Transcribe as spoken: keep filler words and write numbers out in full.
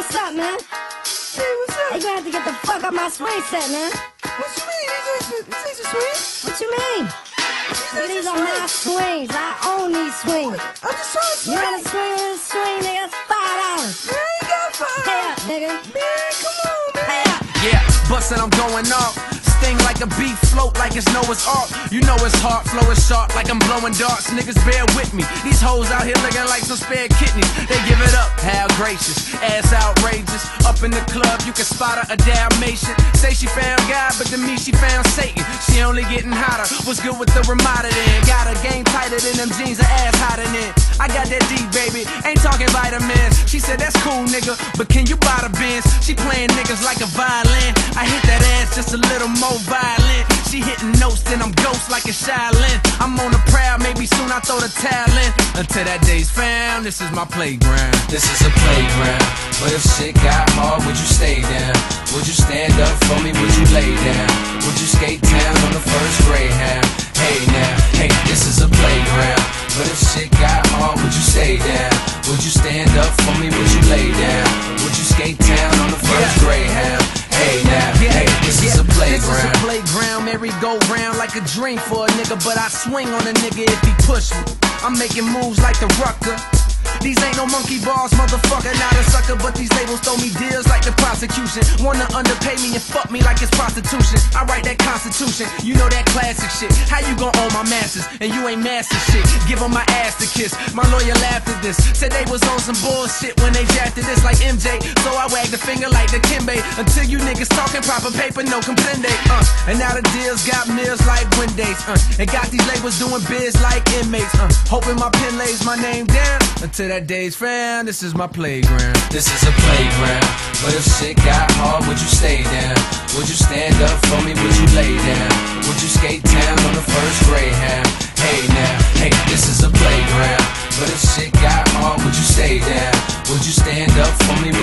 what's up, man? Hey, what's up? Hey, you gonna have to get the fuck up my swing set, man. What you mean? These ain't, these ain't swings? What you mean? These, These are my swings. I own these swings. I'm just trying to You swing. wanna swing with this swing, nigga? It's five dollars. Man, you got five. Pay up, nigga. Man, come on, man. Pay up. Yeah, bustin', I'm going off. Sting like a beat, float like it's Noah's Ark. You know it's hard, flow is sharp like I'm blowing darts. Niggas bear with me. These hoes out here looking like some spare kidneys. They give it up, how gracious, ass outrageous. Up in the club, you can spot her a Dalmatian. Say she found God, but to me she found Satan. She only getting hotter. What's good with the Ramada then? Got a game tighter than them jeans, her ass hotter than. I got that D, baby, ain't talking vitamins. She said that's cool, nigga, but can you buy the Benz? She playing niggas like a violin. I hit that ass just a little more violent. She hitting notes, then I'm ghost like a Shaolin. I'm on the prowl, maybe soon I throw the towel in. Until that day's found, this is my playground. This is a playground, but if shit got hard, would you stay down? Would you stand up for me, would you lay down? Would you skate town on the first Greyhound? Hey now, hey, this is a playground, but if shit got hard, would you stay down? Would you stand up for me, would you lay down? Would you skate town on the first Greyhound? Hey now, hey, this is a playground. This is a playground, merry-go-round like a dream for a nigga, but I swing on a nigga if he push me. I'm making moves like the Rucker. These ain't no monkey bars, motherfucker, not a sucker. But these labels throw me deals like the prosecution. Wanna underpay me and fuck me like it's prostitution. I write that constitution, you know that classic shit. How you gon' own my masters and you ain't master shit? Give 'em my ass to kiss. My lawyer laughed at this, said they was on some bullshit when they drafted this like M J. So I wagged the finger like the Kimbe. Until you niggas talking proper paper, no comprende. Uh, and now the deals got meals like Wendy's. Uh, and got these labels doing biz like inmates. Uh, hoping my pen lays my name down. Until that day's found, this is my playground. This is a playground, but if shit got hard, would you stay down? Would you stand up for me, would you lay down? Would you skate town on the first Greyhound? Hey now, hey, this is a playground, but if shit got hard, would you stay down? Would you stand up for me,